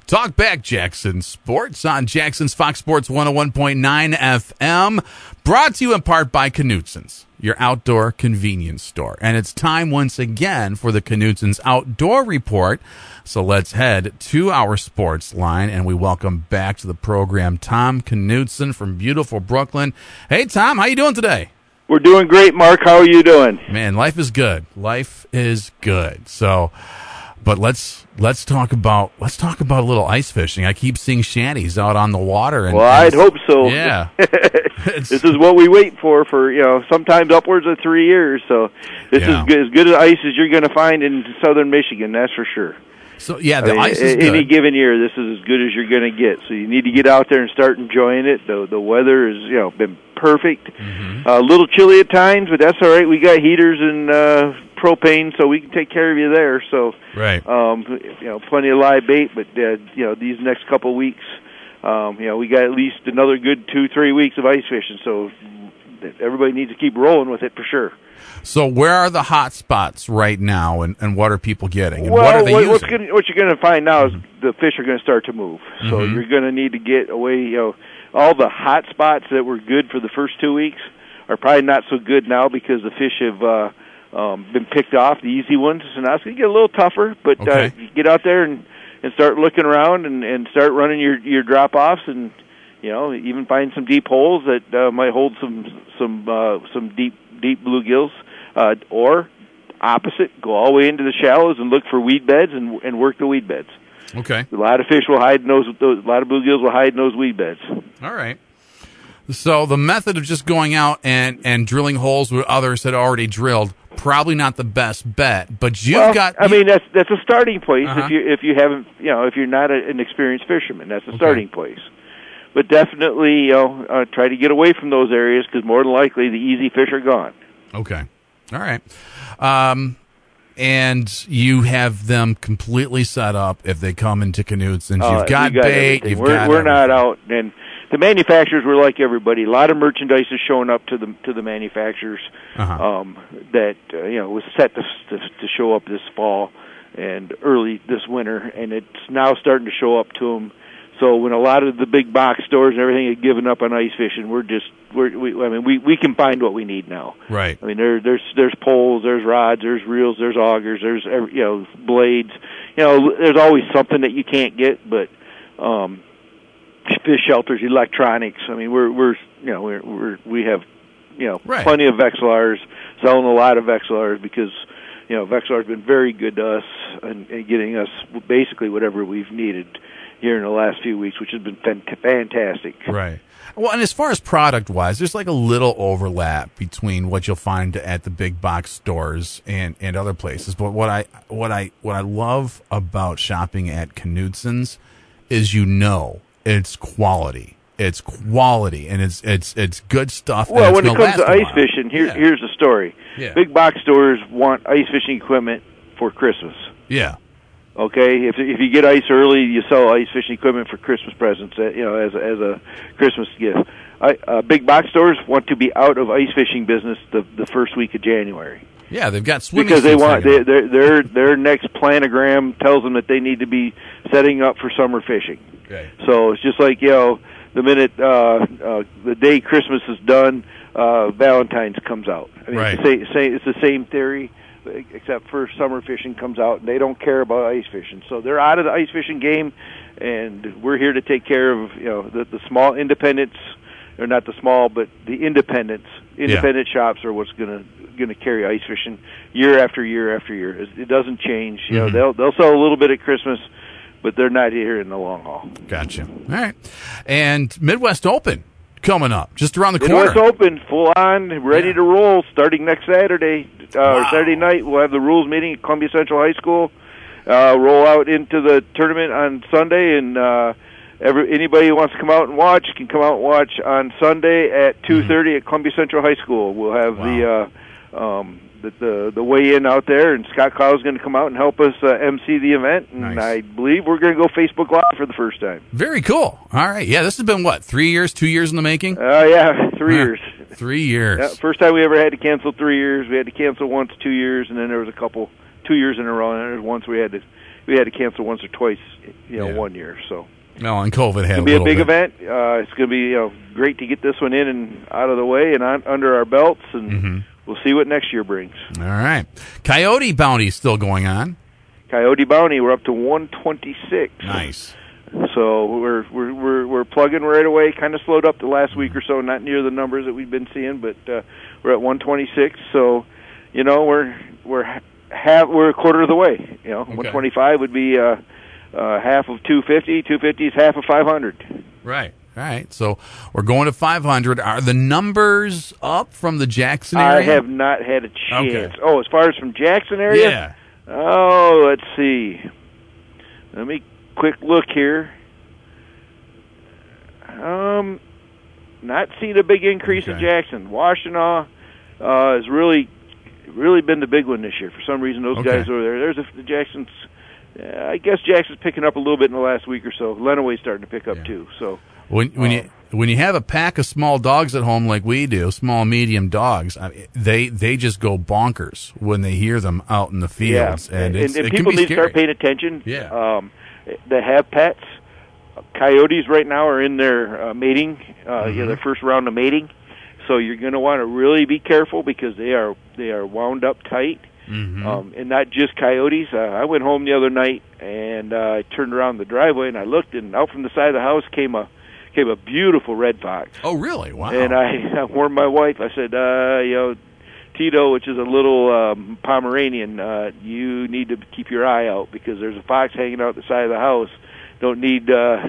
Talk back, Jackson Sports on Jackson's Fox Sports 101.9 FM. Brought to you in part by Knutson's, your outdoor convenience store. And it's time once again for the Knutson's Outdoor Report. So let's head to our sports line, and we welcome back to the program Tom Knutson from beautiful Brooklyn. Hey, Tom, how you doing today? We're doing great, Mark. How are you doing? Man, life is good. Life is good. So, but let's talk about a little ice fishing. I keep seeing shanties out on the water. I'd hope so. Yeah. This is what we wait for sometimes upwards of 3 years. So this is as good as ice as you're going to find in southern Michigan, that's for sure. So, yeah, ice is good. Any given year, this is as good as you're going to get. So you need to get out there and start enjoying it. The weather has been perfect. Mm-hmm. A little chilly at times, but that's all right. We got heaters and propane, so we can take care of you there. So, right. Plenty of live bait, but these next couple of weeks, we got at least another good 2-3 weeks of ice fishing. So everybody needs to keep rolling with it for sure. So where are the hot spots right now, and what are people getting? And what are they using? What you're going to find now is the fish are going to start to move. Mm-hmm. So you're going to need to get away. All the hot spots that were good for the first 2 weeks are probably not so good now because the fish have been picked off, the easy ones. So now it's going to get a little tougher, but get out there and start looking around and start running your drop-offs and, even find some deep holes that might hold some deep bluegills, or opposite, go all the way into the shallows and look for weed beds and work the weed beds. Okay. A lot of fish will hide in those. A lot of bluegills will hide in those weed beds. All right. So the method of just going out and drilling holes where others had already drilled, probably not the best bet. But that's a starting place. Uh-huh. If you haven't, if you're not an experienced fisherman, that's a starting place. But definitely, try to get away from those areas because more than likely the easy fish are gone. Okay. All right. And you have them completely set up if they come into Knutson's. You've got bait. We're not out, and the manufacturers were like everybody. A lot of merchandise is showing up to the manufacturers that was set to show up this fall and early this winter, and it's now starting to show up to them. So when a lot of the big box stores and everything have given up on ice fishing, we can find what we need now. Right. I mean, there's poles, there's rods, there's reels, there's augers, there's blades. There's always something that you can't get, but fish shelters, electronics. I mean, we have plenty of Vexilars, selling a lot of Vexilars because Vexilar's been very good to us and getting us basically whatever we've needed here in the last few weeks, which has been fantastic. Right. Well, and as far as product-wise, there's like a little overlap between what you'll find at the big box stores and other places. But what I love about shopping at Knutson's is it's quality. It's quality, and it's good stuff. Well, when it comes to ice fishing, here's the story. Yeah. Big box stores want ice fishing equipment for Christmas. Yeah. Okay, if you get ice early, you sell ice fishing equipment for Christmas presents, as a Christmas gift. Big box stores want to be out of ice fishing business the first week of January. Yeah, they've got swimming because they want their next planogram tells them that they need to be setting up for summer fishing. Okay. So it's just like the minute the day Christmas is done, Valentine's comes out. I mean, right. It's the same theory, except for summer fishing comes out, and they don't care about ice fishing. So they're out of the ice fishing game, and we're here to take care of the small independents, or not the small, but the independent shops are what's going to carry ice fishing year after year after year. It doesn't change. Mm-hmm. They'll sell a little bit at Christmas, but they're not here in the long haul. Gotcha. All right. And Midwest Open coming up just around the corner. Midwest Open, full on, ready to roll, starting next Saturday. Saturday night, we'll have the rules meeting at Columbia Central High School. Roll out into the tournament on Sunday, and anybody who wants to come out and watch can come out and watch on Sunday at 2:30 at Columbia Central High School. We'll have the weigh-in out there, and Scott Clow is going to come out and help us MC the event, and nice. I believe we're going to go Facebook Live for the first time. Very cool. All right. Yeah, this has been, 3 years, 2 years in the making? 3 years. 3 years. Yeah, first time we ever had to cancel 3 years. We had to cancel once 2 years, and then there was a couple 2 years in a row, and there was once we had to we had to cancel once or twice, one year. So. No, and COVID had It's going to be a big event. It's going to be great to get this one in and out of the way and under our belts, and we'll see what next year brings. All right. Coyote Bounty still going on. Coyote Bounty, we're up to 126. Nice. So we're plugging right away. Kind of slowed up the last week or so, not near the numbers that we've been seeing, but we're at 126. So, we're a quarter of the way. 125 would be half of 250. 250 is half of 500. Right. All right. So we're going to 500. Are the numbers up from the Jackson area? I have not had a chance. Okay. Oh, as far as from Jackson area? Yeah. Oh, let's see. Let me quick look here. Not seen a big increase in Jackson. Washtenaw has really been the big one this year. For some reason, those guys over there. There's the Jackson's. I guess Jackson's picking up a little bit in the last week or so. Lenaway's starting to pick up too. So when you have a pack of small dogs at home like we do, small medium dogs, they just go bonkers when they hear them out in the fields, and people need to start paying attention. Yeah, that have pets. Coyotes right now are in their mating, their first round of mating. So you're going to want to really be careful because they are wound up tight. And not just coyotes. I went home the other night and I turned around the driveway and I looked, and out from the side of the house came a beautiful red fox. Oh, really? Wow! And I warned my wife. I said, Tito, which is a little Pomeranian, you need to keep your eye out because there's a fox hanging out the side of the house. Don't need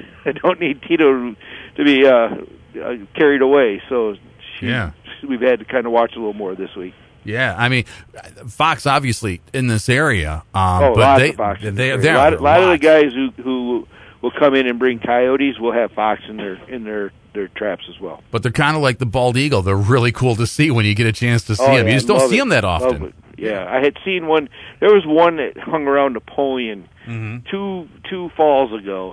Tito to be carried away. So we've had to kind of watch a little more this week. Yeah, I mean, fox obviously in this area, but lots of foxes. A lot of the guys who will come in and bring coyotes will have fox in their traps as well. But they're kind of like the bald eagle. They're really cool to see when you get a chance to see them. You just don't see them that often. Yeah, I had seen one. There was one that hung around Napoleon two falls ago,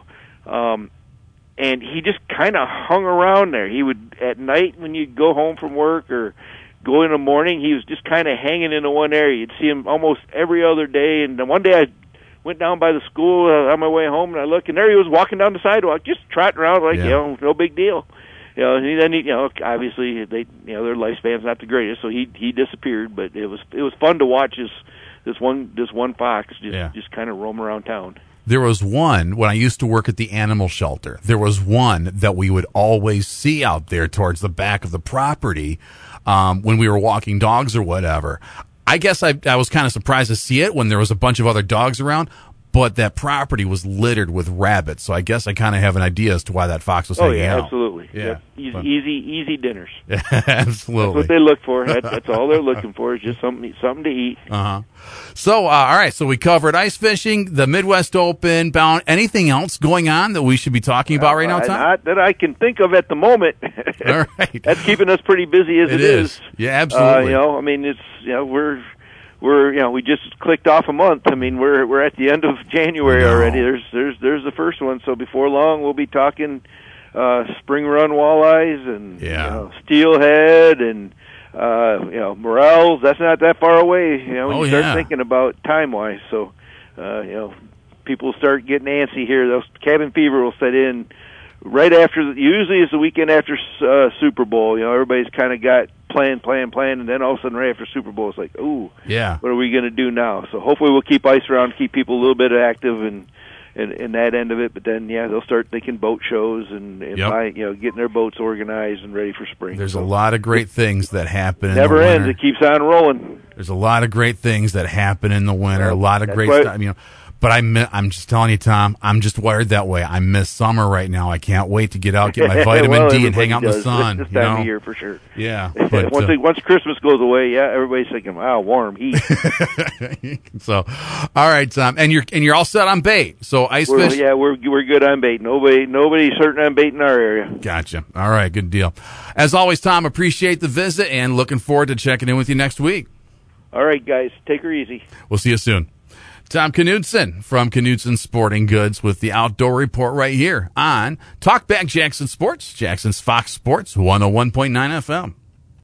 and he just kind of hung around there. He would at night when you go home from work or go in the morning, he was just kind of hanging in the one area. You'd see him almost every other day. And then one day I went down by the school on my way home, and I looked, and there he was walking down the sidewalk, just trotting around like no big deal. And then obviously their lifespan's not the greatest, so he disappeared. But it was fun to watch this one fox just kind of roam around town. There was one, when I used to work at the animal shelter, there was one that we would always see out there towards the back of the property when we were walking dogs or whatever. I guess I was kind of surprised to see it when there was a bunch of other dogs around, but that property was littered with rabbits, so I guess I kind of have an idea as to why that fox was hanging out. Absolutely. Yeah, easy dinners. Absolutely. That's what they look for. That's all they're looking for is just something to eat. So, all right, so we covered ice fishing, the Midwest Open, bound. Anything else going on that we should be talking about right now, Tom? Not that I can think of at the moment. All right. That's keeping us pretty busy as it is. Yeah, absolutely. I mean, it's we just clicked off a month. I mean, we're at the end of January already. There's the first one. So before long, we'll be talking spring run walleyes and steelhead and morels. That's not that far away. When you start thinking about time wise. So people start getting antsy here. Those cabin fever will set in right after. Usually it's the weekend after Super Bowl. Everybody's kind of got plan, and then all of a sudden right after Super Bowl, it's like, ooh, what are we going to do now? So hopefully we'll keep ice around, keep people a little bit active and that end of it. But then, they'll start thinking boat shows and getting their boats organized and ready for spring. There's a lot of great things that happen in the winter. Never ends. It keeps on rolling. There's a lot of great things that happen in the winter, a lot of great stuff, But I'm just telling you, Tom, I'm just wired that way. I miss summer right now. I can't wait to get out, get my vitamin D, and hang out in the sun. This time of year, for sure. Yeah. But, once Christmas goes away, everybody's thinking, wow, warm, heat. So, all right, Tom, and you're all set on bait. So ice fish. Yeah, we're good on bait. Nobody's hurting on bait in our area. Gotcha. All right, good deal. As always, Tom, appreciate the visit and looking forward to checking in with you next week. All right, guys, take her easy. We'll see you soon. Tom Knudsen from Knudsen Sporting Goods with the Outdoor Report right here on Talkback Jackson Sports, Jackson's Fox Sports 101.9 FM.